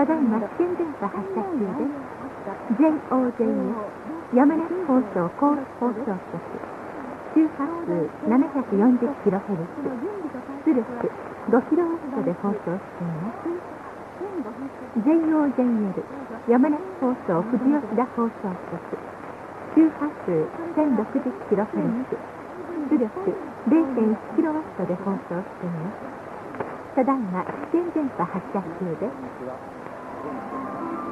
ただいま試験電波発射中です。JOJF 山梨放送甲府放送局、周波数 740kHz、出力 5kW で放送しています。JOJL 山梨放送富士吉田放送局、周波数 1060kHz、出力 0.1kW で放送しています。ただいま試験電波発射中です。